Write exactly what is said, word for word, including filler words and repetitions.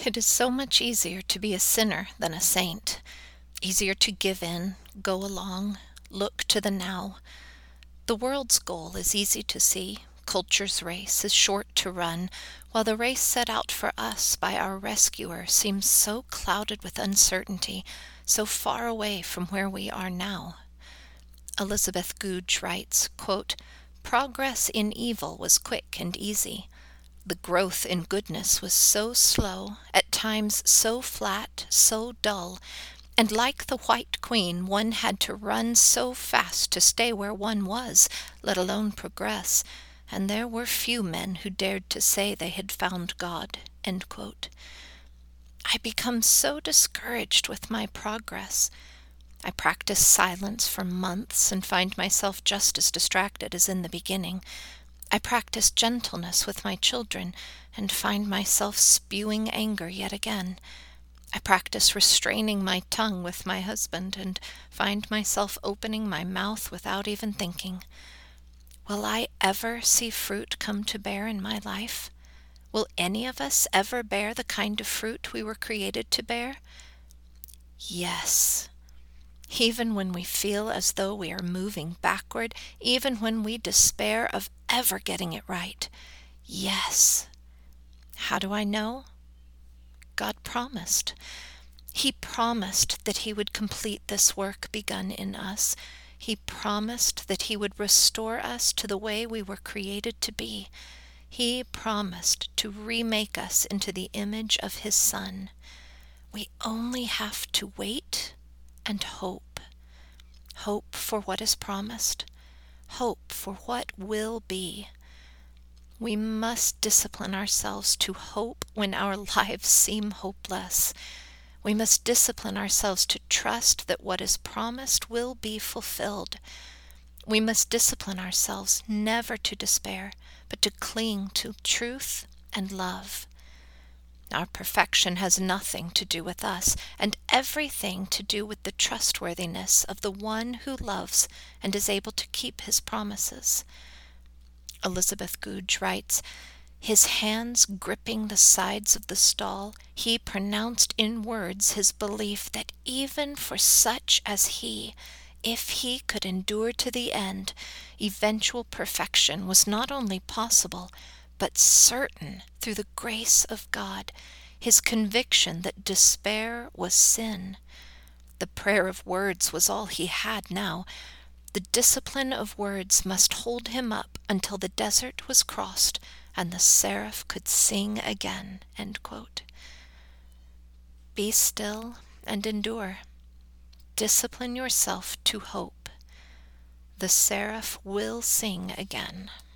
It is so much easier to be a sinner than a saint, easier to give in, go along, look to the now. The world's goal is easy to see, culture's race is short to run, while the race set out for us by our rescuer seems so clouded with uncertainty, so far away from where we are now. Elizabeth Goudge writes, quote, "Progress in evil was quick and easy. The growth in goodness was so slow, at times so flat, so dull, and like the White Queen, one had to run so fast to stay where one was, let alone progress, and there were few men who dared to say they had found God." End quote. I become so discouraged with my progress. I practice silence for months and find myself just as distracted as in the beginning. I practice gentleness with my children and find myself spewing anger yet again. I practice restraining my tongue with my husband and find myself opening my mouth without even thinking. Will I ever see fruit come to bear in my life? Will any of us ever bear the kind of fruit we were created to bear? Yes. Even when we feel as though we are moving backward, even when we despair of ever getting it right. Yes. How do I know? God promised. He promised that He would complete this work begun in us. He promised that He would restore us to the way we were created to be. He promised to remake us into the image of His Son. We only have to wait and hope. Hope for what is promised. Hope for what will be. We must discipline ourselves to hope when our lives seem hopeless. We must discipline ourselves to trust that what is promised will be fulfilled. We must discipline ourselves never to despair, but to cling to truth and love. Our perfection has nothing to do with us, and everything to do with the trustworthiness of the one who loves and is able to keep His promises. Elizabeth Goudge writes, "His hands gripping the sides of the stall, He pronounced in words His belief that even for such as He, if He could endure to the end, eventual perfection was not only possible, but certain through the grace of God, His conviction that despair was sin. The prayer of words was all He had now. The discipline of words must hold Him up until the desert was crossed and the seraph could sing again." End quote. Be still and endure. Discipline yourself to hope. The seraph will sing again.